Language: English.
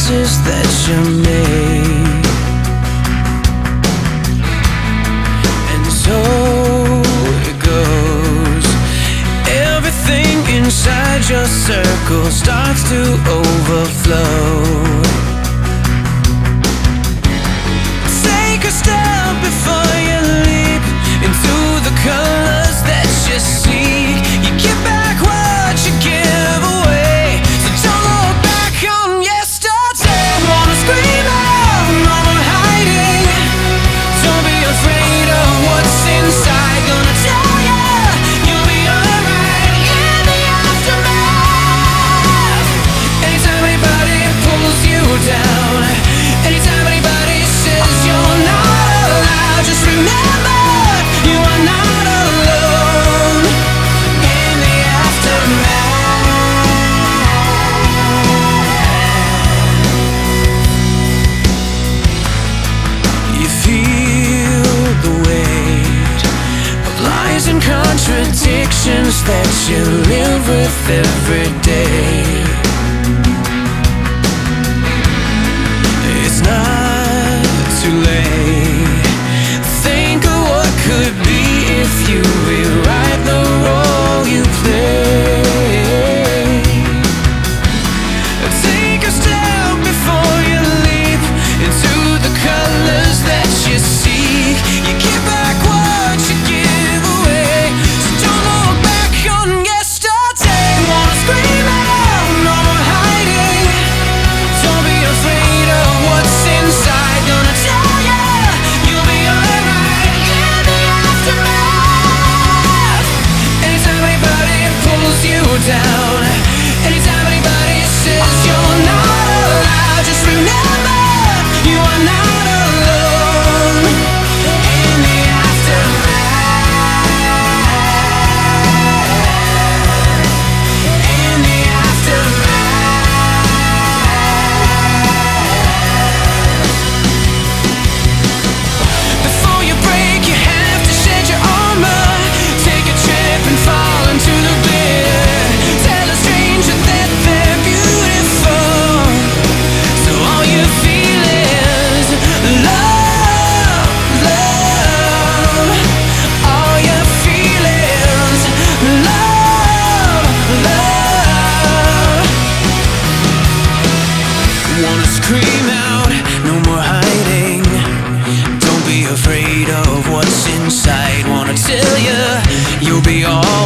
choices that you made. And so it goes. Everything inside your circle starts to overflow. Take a step before you leap into the colors that you seek. You give back what you give away, so don't look back on yesterday. Wanna scream out, no more hiding. Don't be afraid of what's inside. Gonna tell ya, you'll be alright in the aftermath. Anytime anybody pulls you down, anytime anybody says you're not allowed, just remember you are not alone in the aftermath. You feel the weight of lies and contradictions that you live with every day. It's not too late. Think of what could be if you rewrite the role you play. Take a step before you leap into the colors that you seek. You give back what you give away, so don't look back on yesterday. Wanna scream out, no more hiding. Don't be afraid of what's inside. Gonna tell ya, you'll be alright in the aftermath. Anytime anybody pulls you down, anytime anybody says you're not allowed, just remember you are not alone in the aftermath. In the aftermath. Before you break, you have to shed your armor. Take a trip and fall into the glitter. Tell a stranger that they're beautiful, so all you feel is love, love. All you feel is love, love. Wanna scream out, no more hiding. Don't be afraid of what's inside. Wanna tell you, you'll be all